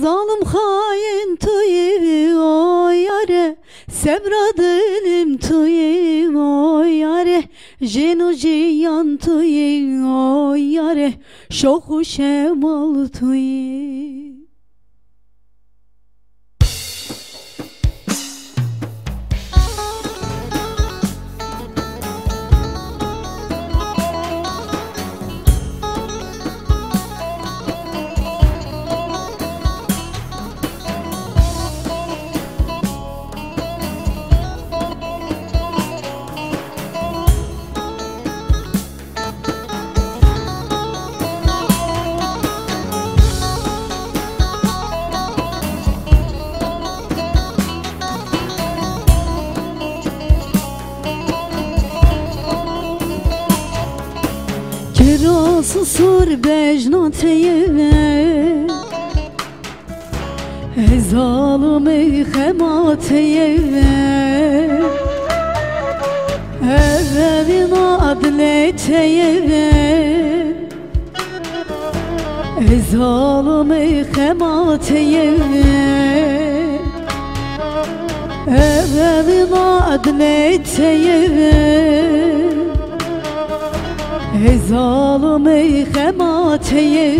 zalim hain toyu o yare, sebra dilim toyu o yare, jenu jiyan toyu o yare, şoku şemal toyu. Kirası sur bejnateye, zalimi hemateye, evvin adleteye, zalimi hemateye, evvin adleteye, zalimi hemateye,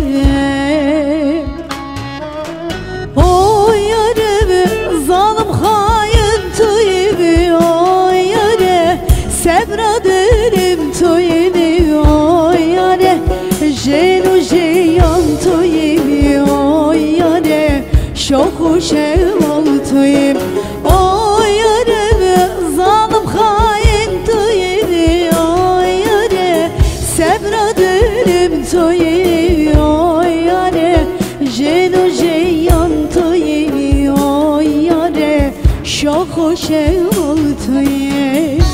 o yare zalim hain toyu o yare, sebra dilim toyu o yare, jenu jiyan toyu o yare, şoku şeval toyu o yare, zalim hain toyu o yare, sebra dilim toyu o yare, jenu jiyan toyu o yare, şoku şeval toyu.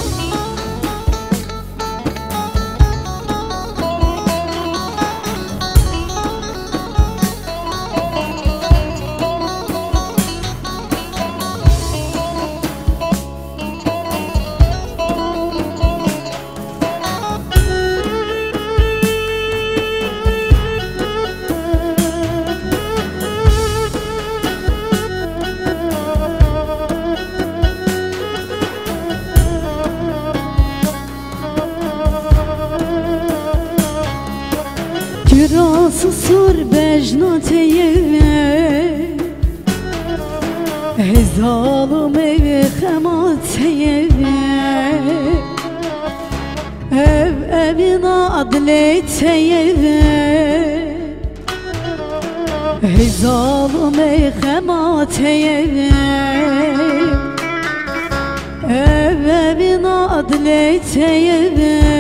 Kirası sur bejnateye, zalimi hemateye, evvin adleteye, zalimi hemateye, evvin adleteye,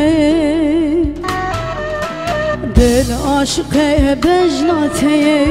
dil aşkı bejnateye,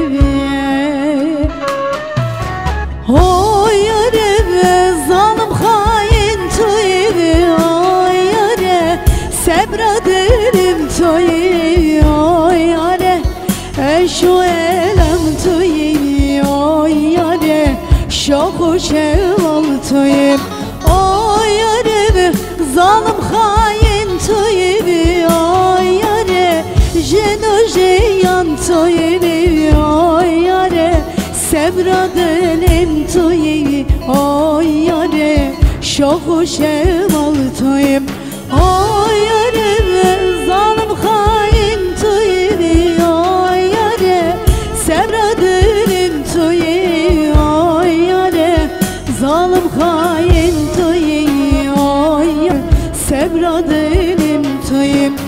o yare zalim hain toyu o yare, sebra dilim toyu o yare, eşu elem toyu o yare, şoku şeval toyu o yare, zalim hain toyu o yare, jenu jiyan toyu o yare, sebra dilim toyu o yare, şoku şeval toyu o yare, zalim hain toyu o yare, sebra dilim toyu o yare, zalim hain toyu o yare, sebra dilim toyu